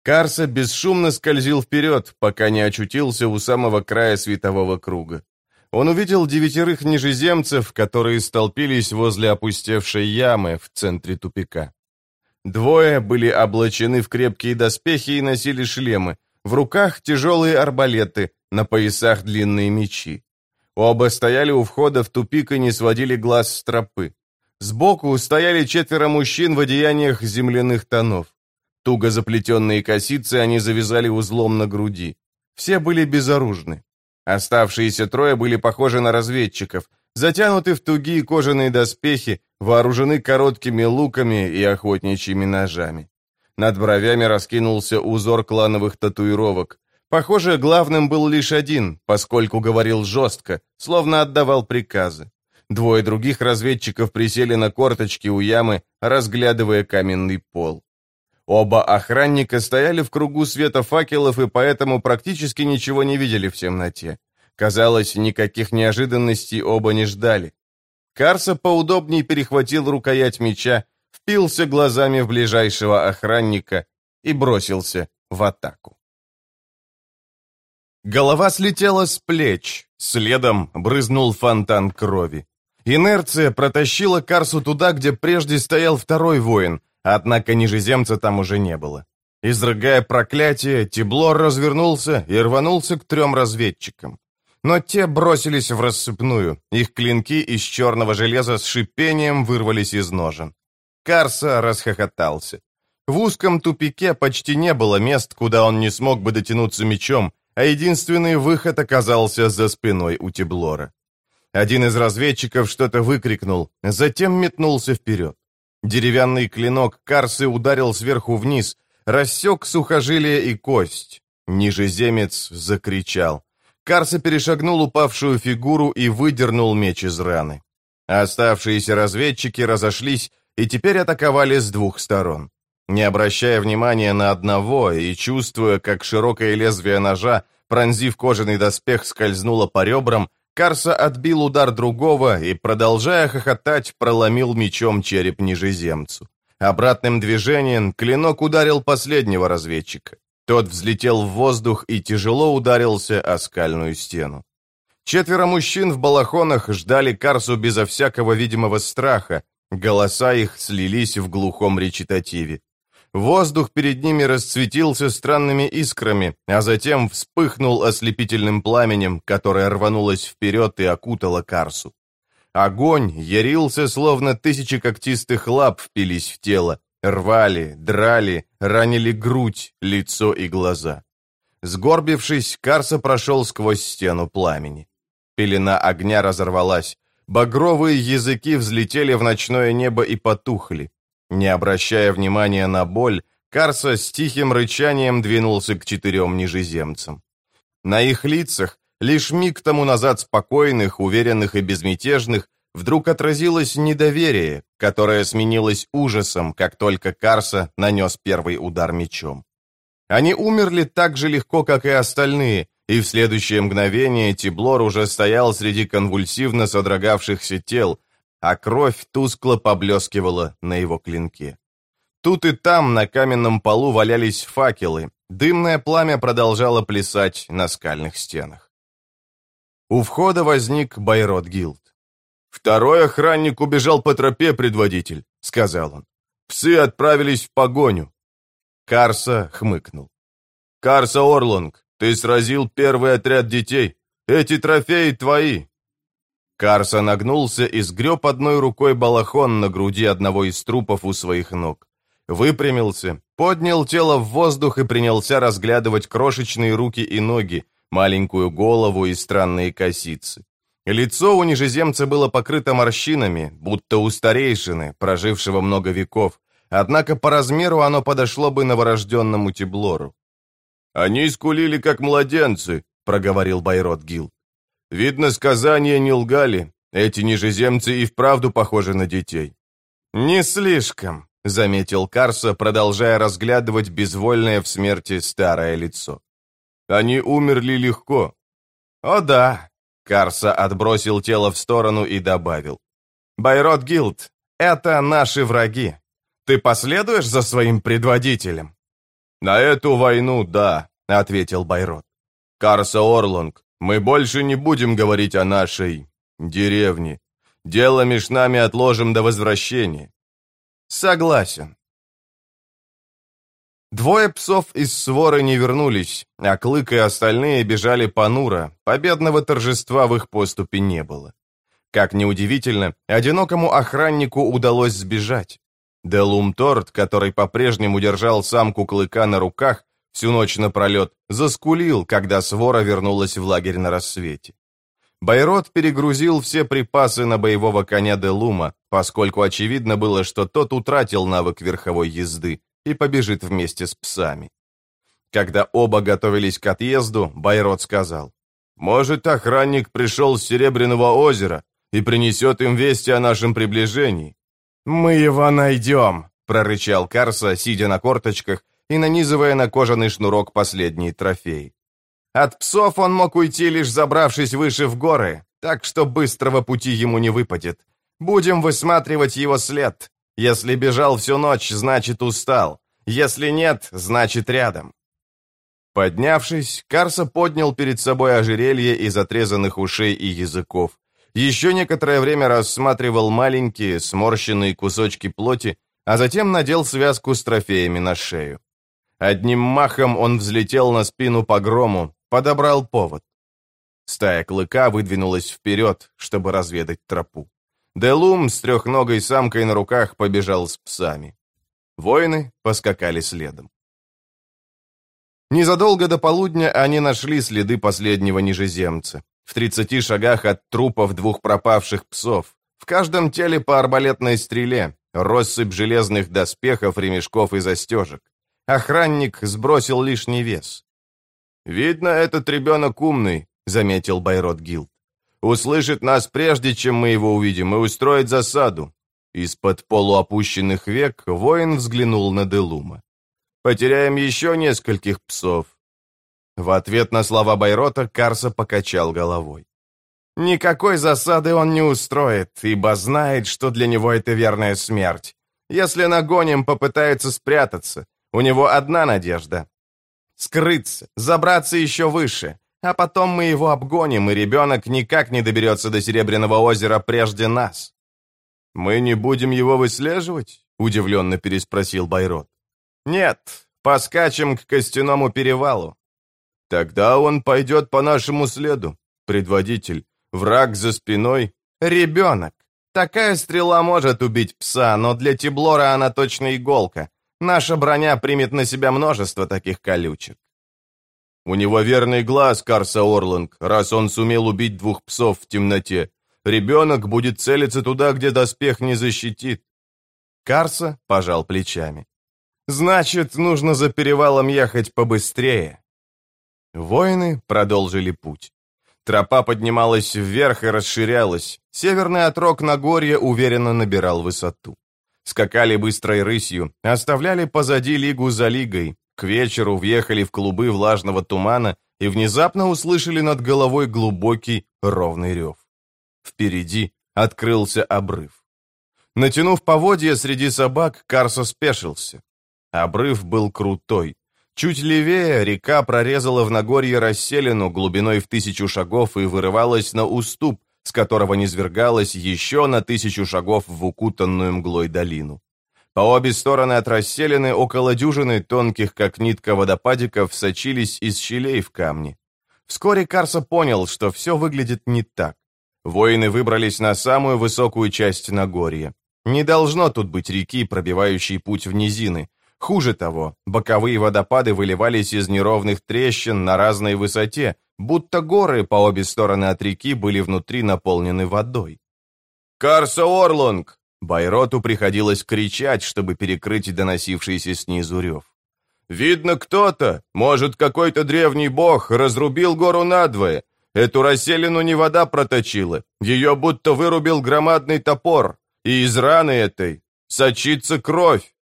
Карса бесшумно скользил вперед, пока не очутился у самого края светового круга. Он увидел 9 нижеземцев, которые столпились возле опустевшей ямы в центре тупика. 2 были облачены в крепкие доспехи и носили шлемы, в руках тяжелые арбалеты, на поясах длинные мечи. Оба стояли у входа в тупик и не сводили глаз с тропы. Сбоку стояли 4 мужчин в одеяниях земляных тонов. Туго заплетенные косицы они завязали узлом на груди. Все были безоружны. Оставшиеся 3 были похожи на разведчиков, затянуты в тугие кожаные доспехи, вооружены короткими луками и охотничьими ножами. Над бровями раскинулся узор клановых татуировок. Похоже, главным был лишь один, поскольку говорил жестко, словно отдавал приказы. 2 других разведчиков присели на корточки у ямы, разглядывая каменный пол. Оба охранника стояли в кругу света факелов и поэтому практически ничего не видели в темноте. Казалось, никаких неожиданностей оба не ждали. Карса поудобнее перехватил рукоять меча, впился глазами в ближайшего охранника и бросился в атаку. Голова слетела с плеч, следом брызнул фонтан крови. Инерция протащила Карсу туда, где прежде стоял 2 воин, однако нижеземца там уже не было. Изрыгая проклятие, Тиблор развернулся и рванулся к 3 разведчикам. Но те бросились в рассыпную, их клинки из черного железа с шипением вырвались из ножен. Карса расхохотался. В узком тупике почти не было мест, куда он не смог бы дотянуться мечом, а единственный выход оказался за спиной у Тиблора. Один из разведчиков что-то выкрикнул, затем метнулся вперед. Деревянный клинок Карсы ударил сверху вниз, рассек сухожилие и кость. Нижеземец закричал. Карса перешагнул упавшую фигуру и выдернул меч из раны. Оставшиеся разведчики разошлись и теперь атаковали с 2 сторон. Не обращая внимания на одного и чувствуя, как широкое лезвие ножа, пронзив кожаный доспех, скользнуло по ребрам, Карса отбил удар другого и, продолжая хохотать, проломил мечом череп нижеземцу. Обратным движением клинок ударил последнего разведчика. Тот взлетел в воздух и тяжело ударился о скальную стену. 4 мужчин в балахонах ждали Карсу безо всякого видимого страха, голоса их слились в глухом речитативе. Воздух перед ними расцветился странными искрами, а затем вспыхнул ослепительным пламенем, которое рванулось вперед и окутало Карсу. Огонь ярился, словно 1000 когтистых лап впились в тело, рвали, драли, ранили грудь, лицо и глаза. Сгорбившись, Карса прошел сквозь стену пламени. Пелена огня разорвалась, багровые языки взлетели в ночное небо и потухли. Не обращая внимания на боль, Карса с тихим рычанием двинулся к 4 нижеземцам. На их лицах, лишь миг тому назад спокойных, уверенных и безмятежных, вдруг отразилось недоверие, которое сменилось ужасом, как только Карса нанес первый удар мечом. Они умерли так же легко, как и остальные, и в следующее мгновение Тиблор уже стоял среди конвульсивно содрогавшихся тел, а кровь тускло поблескивала на его клинке. Тут и там на каменном полу валялись факелы, дымное пламя продолжало плясать на скальных стенах. У входа возник Байрот Гилд. «2 охранник убежал по тропе, предводитель», — сказал он. «Псы отправились в погоню». Карса хмыкнул. «Карса Орлонг, ты сразил первый отряд детей. Эти трофеи твои». Карса нагнулся и сгреб одной рукой балахон на груди одного из трупов у своих ног. Выпрямился, поднял тело в воздух и принялся разглядывать крошечные руки и ноги, маленькую голову и странные косицы. Лицо у нижеземца было покрыто морщинами, будто у старейшины, прожившего много веков, однако по размеру оно подошло бы новорожденному Тиблору. «Они скулили, как младенцы», — проговорил Байрот Гилд. «Видно, сказания не лгали. Эти нижеземцы и вправду похожи на детей». «Не слишком», — заметил Карса, продолжая разглядывать безвольное в смерти старое лицо. «Они умерли легко». «О да», — Карса отбросил тело в сторону и добавил. «Байрот Гилд, это наши враги. Ты последуешь за своим предводителем?» «На эту войну, да», — ответил Байрот. «Карса Орлонг, мы больше не будем говорить о нашей деревне. Дело меж нами отложим до возвращения». «Согласен». Двое псов из своры не вернулись, а Клык и остальные бежали понуро, победного торжества в их поступе не было. Как ни удивительно, одинокому охраннику удалось сбежать. Делум Торт, который по-прежнему держал самку Клыка на руках всю ночь напролет, заскулил, когда свора вернулась в лагерь на рассвете. Байрот перегрузил все припасы на боевого коня Делума, поскольку очевидно было, что тот утратил навык верховой езды и побежит вместе с псами. Когда оба готовились к отъезду, Байрот сказал: «Может, охранник пришел с Серебряного озера и принесет им вести о нашем приближении?» «Мы его найдем», — прорычал Карса, сидя на корточках и нанизывая на кожаный шнурок последний трофей. От псов он мог уйти, лишь забравшись выше в горы, так что быстрого пути ему не выпадет. Будем высматривать его след. Если бежал всю ночь, значит устал. Если нет, значит рядом. Поднявшись, Карса поднял перед собой ожерелье из отрезанных ушей и языков. Еще некоторое время рассматривал маленькие, сморщенные кусочки плоти, а затем надел связку с трофеями на шею. Одним махом он взлетел на спину Погрому, подобрал повод. Стая Клыка выдвинулась вперед, чтобы разведать тропу. Делум с трехногой самкой на руках побежал с псами. Воины поскакали следом. Незадолго до полудня они нашли следы последнего нижеземца. В 30 шагах от трупов двух пропавших псов. В каждом теле по арбалетной стреле, россыпь железных доспехов, ремешков и застежек. Охранник сбросил лишний вес. «Видно, этот ребенок умный», — заметил Байрот Гилд. «Услышит нас прежде, чем мы его увидим, и устроит засаду». Из-под полуопущенных век воин взглянул на Делума. «Потеряем еще нескольких псов». В ответ на слова Байрота Карса покачал головой. «Никакой засады он не устроит, ибо знает, что для него это верная смерть. Если нагоним, попытается спрятаться. У него одна надежда — скрыться, забраться еще выше, а потом мы его обгоним, и ребенок никак не доберется до Серебряного озера прежде нас». «Мы не будем его выслеживать?» — удивленно переспросил Байрот. «Нет, поскачем к Костяному перевалу». «Тогда он пойдет по нашему следу. Предводитель, враг за спиной». «Ребенок. Такая стрела может убить пса, но для Тиблора она точно иголка. Наша броня примет на себя множество таких колючек». «У него верный глаз, Карса Орлонг, раз он сумел убить двух псов в темноте. Ребенок будет целиться туда, где доспех не защитит». Карса пожал плечами. «Значит, нужно за перевалом ехать побыстрее». Воины продолжили путь. Тропа поднималась вверх и расширялась. Северный отрог Нагорья уверенно набирал высоту. Скакали быстрой рысью, оставляли позади лигу за лигой. К вечеру въехали в клубы влажного тумана и внезапно услышали над головой глубокий ровный рев. Впереди открылся обрыв. Натянув поводья среди собак, Карса спешился. Обрыв был крутой. Чуть левее река прорезала в Нагорье расселину глубиной в 1000 шагов и вырывалась на уступ, с которого низвергалась еще на 1000 шагов в укутанную мглой долину. По обе стороны от расселины около дюжины тонких, как нитка, водопадиков сочились из щелей в камне. Вскоре Карса понял, что все выглядит не так. Воины выбрались на самую высокую часть Нагорья. Не должно тут быть реки, пробивающей путь в низины. Хуже того, боковые водопады выливались из неровных трещин на разной высоте, будто горы по обе стороны от реки были внутри наполнены водой. «Карса Орлонг!» Байроту приходилось кричать, чтобы перекрыть доносившийся снизу рев. «Видно, кто-то, может, какой-то древний бог, разрубил гору надвое. Эту расселину не вода проточила, ее будто вырубил громадный топор, и из раны этой сочится кровь».